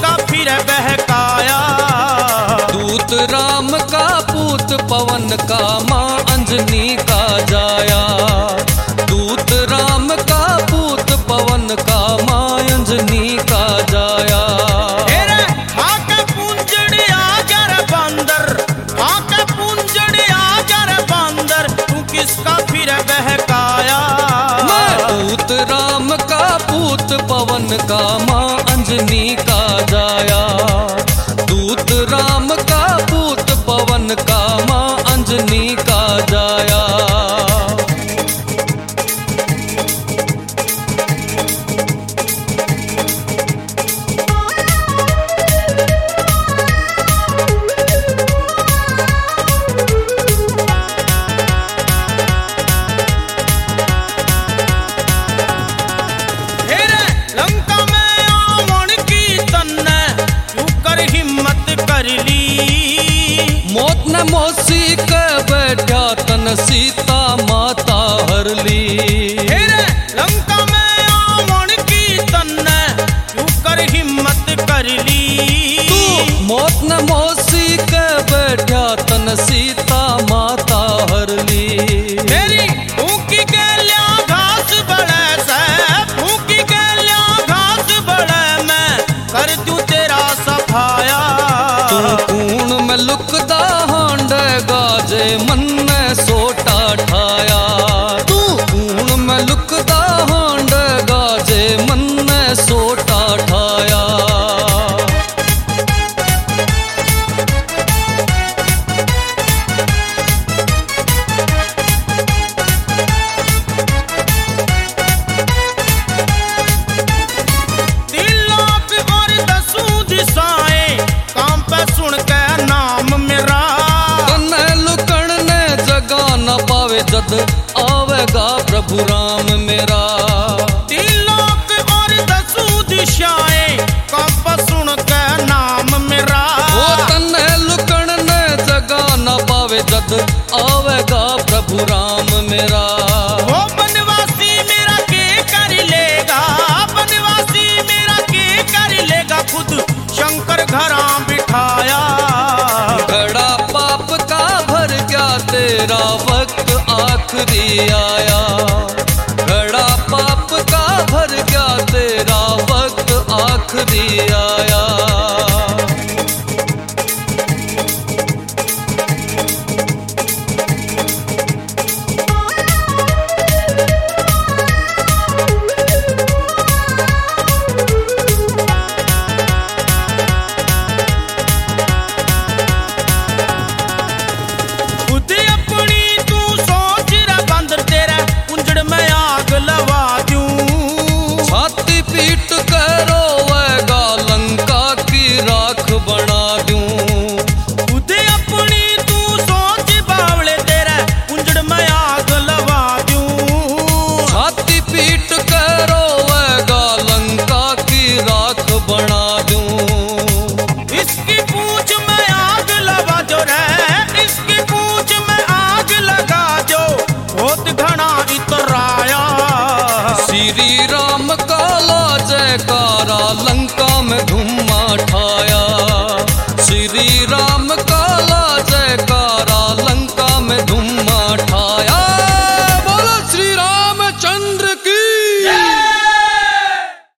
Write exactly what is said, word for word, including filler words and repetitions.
किसका फिर बहकाया। दूत राम का पूत पवन का माँ अंजनी का जाया। दूत राम का पूत पवन का माँ अंजनी का जाया। किसका फिर बहकाया। दूत राम का पूत पवन का माँ अंजनी का जाया। दूत राम का पूत पवन का माँ अंजनी का जाया। मौत न मौसी के बैठा तन सीता माता हर ली। लंका में आवन की तन्ने क्यों कर हिम्मत कर ली। तू मौत न मौसी के बैठा तन सीता माता हर ली। मेरी भूखी के लिया घास बड़े से भूखी के लिया घास बड़े मैं कर दूं तेरा सफाया। कूण में लुकदा हांड गाजे मन में सोटा ठाया। तू कूण में लुकदा हांड गाजे मन में सोटा ठाया। तीन लाख और दसों दिशाएं काम पे सुन के नाम मेरा। कन्ने लुकण ने जगा न पावे जद आवेगा प्रभु राम मेरा। तीन लाख और दसों दिशाएं काम पे सुन के नाम मेरा। वो तन्ने लुकण ने जगा न पावे जद आवेगा प्रभु राम मेरा। वो बनवासी मेरा के कर लेगा बनवासी मेरा के कर लेगा खुद शंकर घरा बिठाया। घड़ा पाप का भर गया तेरा वक्त आखिरी आया। घड़ा पाप का भर गया तेरा वक्त आखिरी आया।